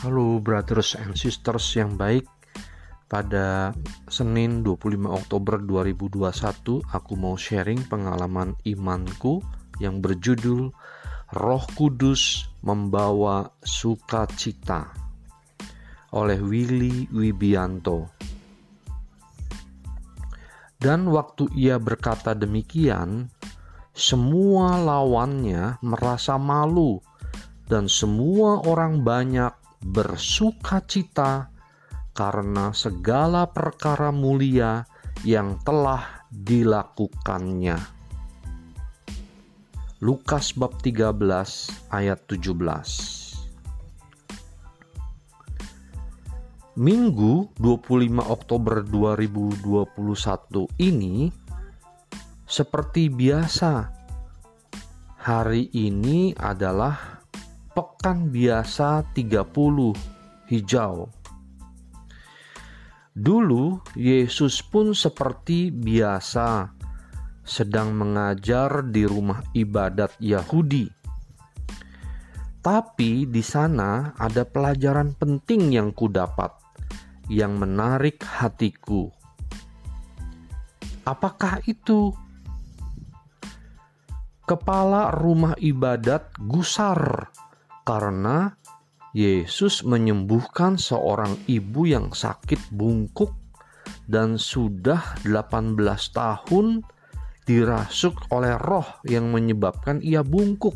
Halo brothers and sisters yang baik. Pada Senin 25 Oktober 2021 aku mau sharing pengalaman imanku yang berjudul Roh Kudus Membawa Sukacita oleh Willy Wibianto. Dan waktu ia berkata demikian, semua lawannya merasa malu dan semua orang banyak bersukacita karena segala perkara mulia yang telah dilakukannya. Lukas bab 13 ayat 17. Minggu 25 Oktober 2021 ini seperti biasa. Hari ini adalah Pekan Biasa 30 Hijau. Dulu Yesus pun seperti biasa sedang mengajar di rumah ibadat Yahudi. Tapi di sana ada pelajaran penting yang kudapat, yang menarik hatiku. Apakah itu? Kepala rumah ibadat gusar karena Yesus menyembuhkan seorang ibu yang sakit bungkuk dan sudah 18 tahun dirasuk oleh roh yang menyebabkan ia bungkuk.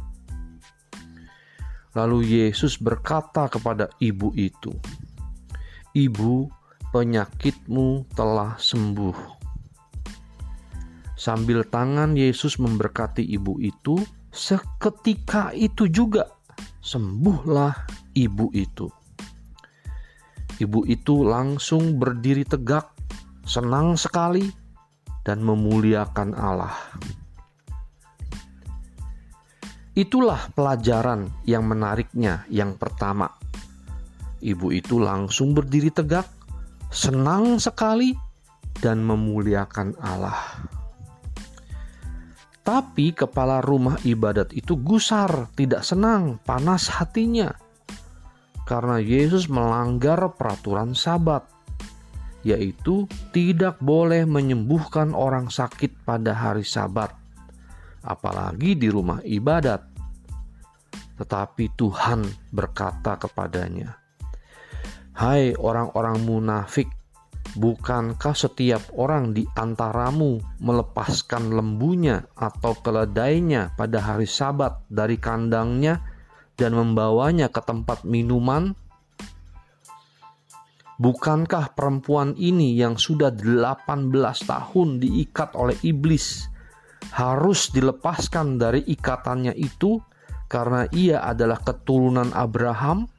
Lalu Yesus berkata kepada ibu itu, "Ibu, penyakitmu telah sembuh." Sambil tangan Yesus memberkati ibu itu, seketika itu juga sembuhlah ibu itu. Ibu itu langsung berdiri tegak, senang sekali, dan memuliakan Allah. Itulah pelajaran yang menariknya yang pertama. Ibu itu langsung berdiri tegak, senang sekali, dan memuliakan Allah. Tapi kepala rumah ibadat itu gusar, tidak senang, panas hatinya. Karena Yesus melanggar peraturan Sabat, yaitu tidak boleh menyembuhkan orang sakit pada hari Sabat, apalagi di rumah ibadat. Tetapi Tuhan berkata kepadanya, "Hai orang-orang munafik, bukankah setiap orang di antaramu melepaskan lembunya atau keledainya pada hari Sabat dari kandangnya dan membawanya ke tempat minuman? Bukankah perempuan ini yang sudah 18 tahun diikat oleh iblis harus dilepaskan dari ikatannya itu karena ia adalah keturunan Abraham?"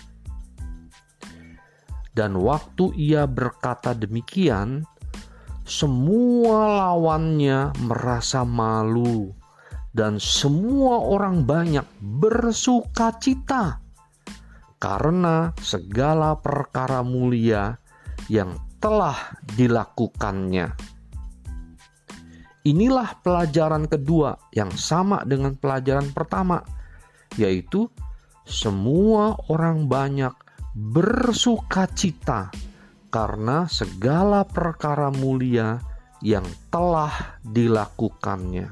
Dan waktu ia berkata demikian, semua lawannya merasa malu dan semua orang banyak bersukacita karena segala perkara mulia yang telah dilakukannya. Inilah pelajaran kedua yang sama dengan pelajaran pertama, yaitu semua orang banyak bersukacita karena segala perkara mulia yang telah dilakukannya.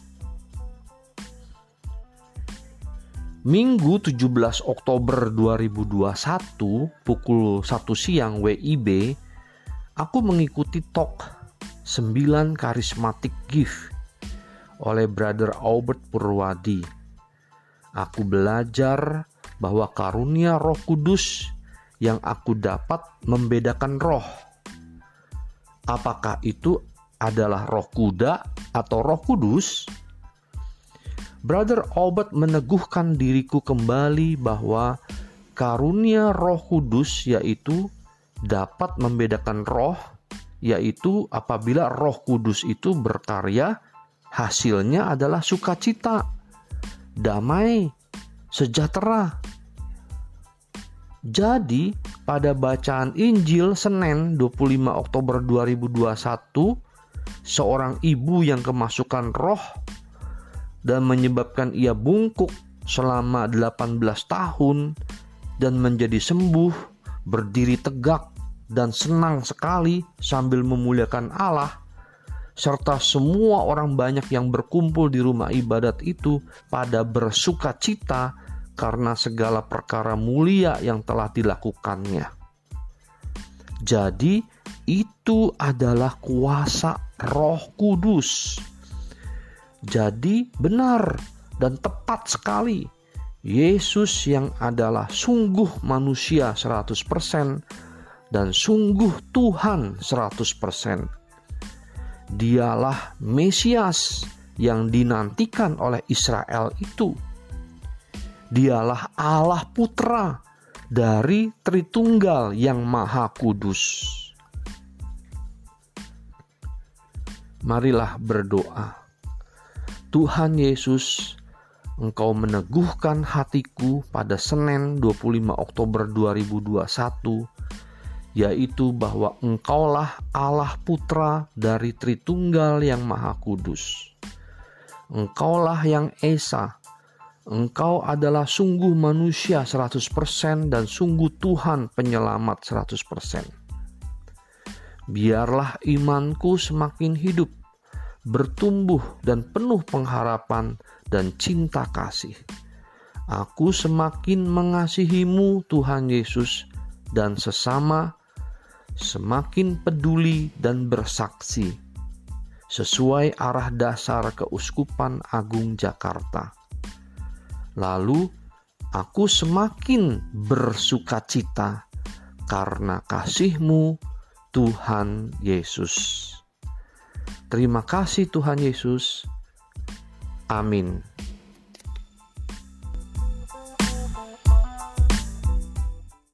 Minggu 17 Oktober 2021 pukul 1 siang WIB, aku mengikuti talk 9 Charismatic Gift oleh Brother Albert Purwadi. Aku belajar bahwa karunia Roh Kudus yang aku dapat membedakan roh. Apakah itu adalah roh kuda atau Roh Kudus? Brother Albert meneguhkan diriku kembali bahwa karunia Roh Kudus yaitu dapat membedakan roh, yaitu apabila Roh Kudus itu berkarya, hasilnya adalah sukacita, damai, sejahtera. Jadi pada bacaan Injil Senin 25 Oktober 2021, seorang ibu yang kemasukan roh dan menyebabkan ia bungkuk selama 18 tahun dan menjadi sembuh, berdiri tegak, dan senang sekali sambil memuliakan Allah, serta semua orang banyak yang berkumpul di rumah ibadat itu pada bersuka cita karena segala perkara mulia yang telah dilakukannya. Jadi itu adalah kuasa Roh Kudus. Jadi benar dan tepat sekali, Yesus yang adalah sungguh manusia 100% dan sungguh Tuhan 100%. Dialah Mesias yang dinantikan oleh Israel itu. Dialah Allah Putra dari Tritunggal yang Maha Kudus. Marilah berdoa. Tuhan Yesus, Engkau meneguhkan hatiku pada Senin 25 Oktober 2021, yaitu bahwa Engkaulah Allah Putra dari Tritunggal yang Maha Kudus. Engkaulah yang Esa. Engkau adalah sungguh manusia 100% dan sungguh Tuhan penyelamat 100%. Biarlah imanku semakin hidup, bertumbuh dan penuh pengharapan dan cinta kasih. Aku semakin mengasihi-Mu Tuhan Yesus dan sesama, semakin peduli dan bersaksi sesuai arah dasar Keuskupan Agung Jakarta. Lalu aku semakin bersukacita karena kasih-Mu Tuhan Yesus. Terima kasih Tuhan Yesus. Amin.